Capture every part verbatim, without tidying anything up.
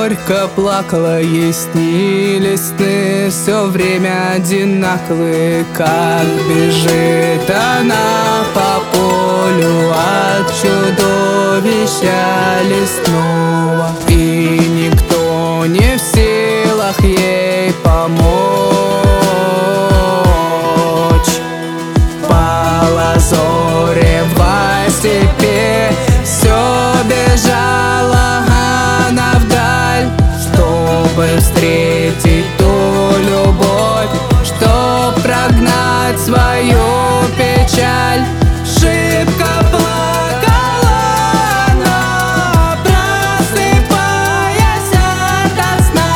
горько плакала, ей снились сны все время одинаковые. Как бежит она по полю от чудовища лесного, и никто не в силах ей помочь. По лазоревой степи все бежала она вдаль, чтобы встретить ту любовь, чтоб прогнать свою печаль. Шибко плакала она, просыпаясь ото сна,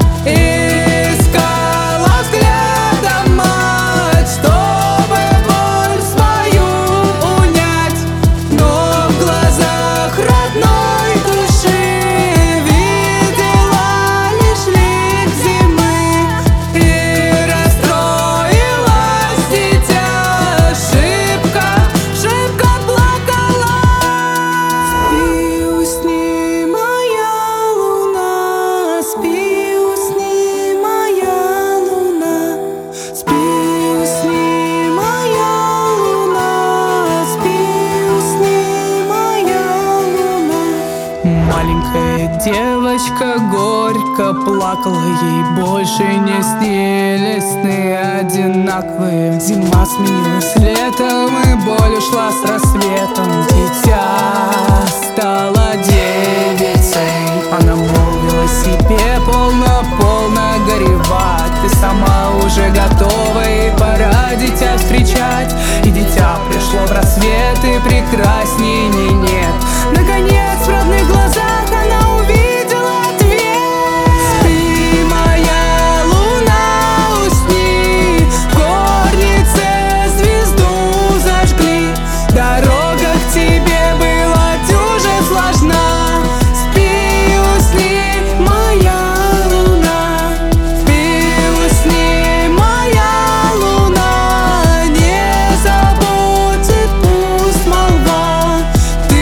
искала взглядом мать, чтобы боль свою унять. Но в глазах родной души видела лишь лик зимы, и расстроилась дитя. Шибко, шибко плакала. Спи, усни, моя луна, спи, усни, моя луна, спи, усни, моя луна, спи, усни, моя луна. Маленькая девочка горько плакала, ей больше не снились сны одинаковые. Зима сменилась летом, и боль ушла с рассветом. Дитя стала девицей, она молвила себе: полно-полно горевать, ты сама уже готова, и пора дитя встречать. И дитя пришло в рассвет, и прекрасней не нет. Наконец в родных глазах она увидела ответ. Спи, моя луна, усни, в горнице звезду зажгли, дорога к тебе была дюже сложна. Спи, усни, моя луна, спи, усни, моя луна, не заботит пусть молва. Ты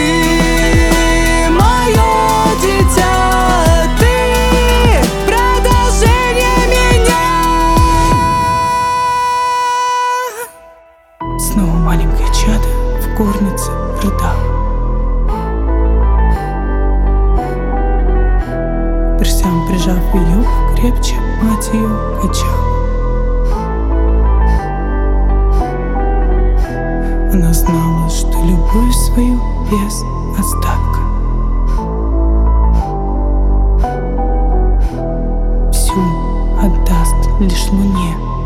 мое дитя, ты продолжение меня. Снова маленькое чадо в горнице рыдало. К перстям прижав ее крепче, мать ее качала. Она знала, что любовь свою без остатка всю отдаст лишь луне.